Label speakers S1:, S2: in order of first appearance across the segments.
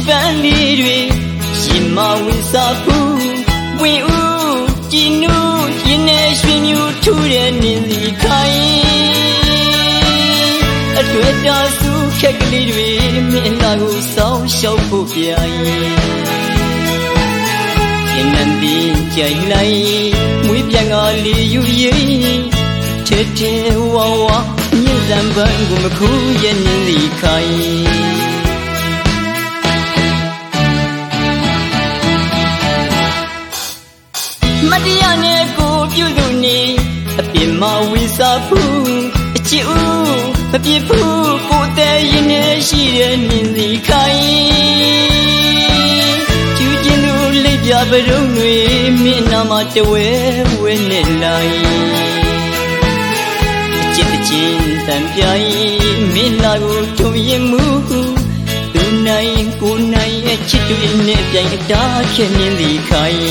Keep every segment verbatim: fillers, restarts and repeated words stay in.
S1: ပန်းလေးတွေရင်မဝင်စားဘူးဝင်ဦးကြည်နူးရင်နဲ့ရွှင်မြူထူတဲ့နင်းစီခိုင်အတွက်တော်စုခက်ကလေးတွေမင်းလာကိုစောင်းရှောက်ဖို့ပြိုင်ရင်နံဒီကြိုင်လိုက်မွေးပြန်ကလေးယူရင်ထဲထဲဝါဝါမြင့်စံပန်းကိုမခူးရဲ့နင်းစီခိုင်မတရားနဲ့ကိုပြုသူနေအပြစ်မဝိစားဘူးအချစ်ဦးမပြစ်ဘူးကိုယ်တည်းရင်နဲ့ရှိတဲ့နင်းစီခိုင်ကျူးကျင်သူလိပ်ပြပရုံတွေမျက်နှာမှာတဝဲဝဲနဲ့လိုက်အချစ်တချင်းတန်ပြိုင်မင်းလာကိုထုံရင်မှုသူနိုင်ကိုနိုင်အချစ်တွေနဲ့ပြိုင်အတားခဲ့နင်းစီခိုင်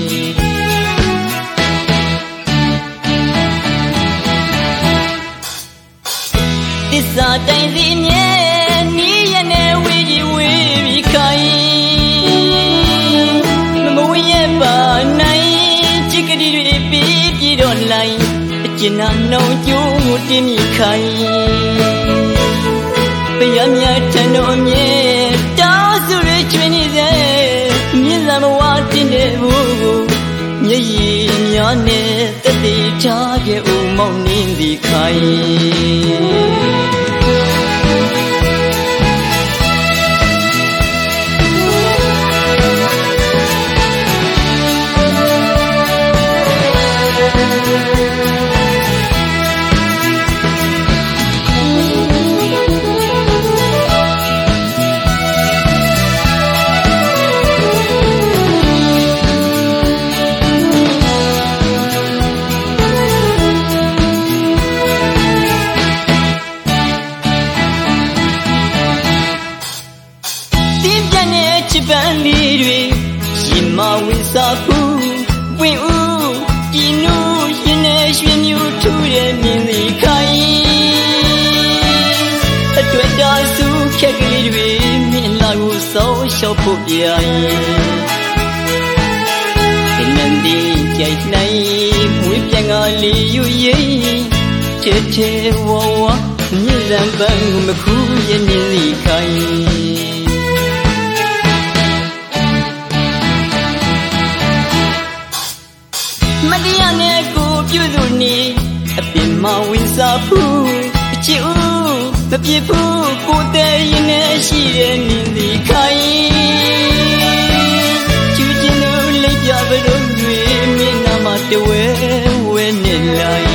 S1: သစ္စာတိုင်စီမြဲနီးရနဲ့ဝေးကြီးဝေးပြီးခိုင်မမဝရဲ့ပါနိုင်ချစ်ကလေးတွေပြေးပြေးတော့လိုက်အကျဉ်းနှောင်ကျိုးကိုတင်းမိခိုင်ပရမြတ်ထန်တော်မြဲတောင်းစုရချွေနေစေမြင့်စံဘဝတင်တဲ့ဘူးကိုမျက်ရည်များနဲ့တတိထားခဲ့ဦးမောင်နှင်းစီခိုင်ချစ်ပန်းလေးတွေရင်မဝင်စားဘူးဝင်ဦးကြည်နူးရင်နဲ့ရွှင်မြူထူတဲ့မြင်းစီခိုင်အတွက်တော်စုခက်ကလေးတွေမြင်လာကိုစောင်းရှောက်ဖို့ပြိုင်ဒီနန္ဒီကြိုက်နိုင်မွေးပြန်ကလေးယူရင်ထဲထဲဝါဝါမြင့်စံပန်းကိုမခူးရဲ့မြင်းစီခိုင်မတရားနဲ့ကိုပြုသူနေအပြစ်မဝင်စားဘူးအချစ်ဦးမပြစ်ဘူးကိုယ်တည်းရင်နဲ့ရှိတဲ့နင်းစီခိုင်ကျူးကျင်သူလိပ်ပြပရုံတွေမျက်နှာမှာတဝဲဝဲနဲ့လိုက်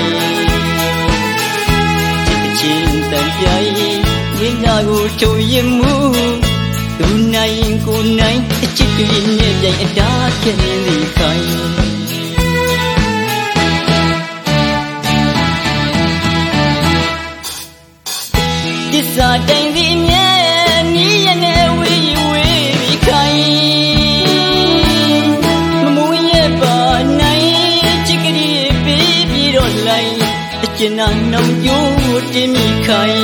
S1: ချစ်ချင်းတန်ပြိုင်မျက်နှာကိုထုံရင်မှုသူနိုင်ကိုနိုင်အချစ်တွေနဲ့ပြိုင်အတားခဲ့နင်းစီခိုင်သစ္စာတိုင်စီမြဲနီးရနဲ့ဝေးကြီးဝေးပြီးခိုင်မမဝရဲ့ပါနိုင်ချစ်ကလေးပြေးပြေးတော့လိုက်အကျဉ်းနှောင်ကျိုးတင်းမိခိုင်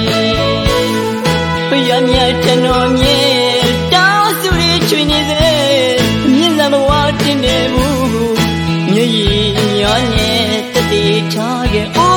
S1: ပရမြတ်ထန်တော်မြဲတောင်းစုရချွေနေစေမြင့်စံဘဝတင်တယ်ဘူးမျက်ရည်များနဲ့တတိထားခဲ့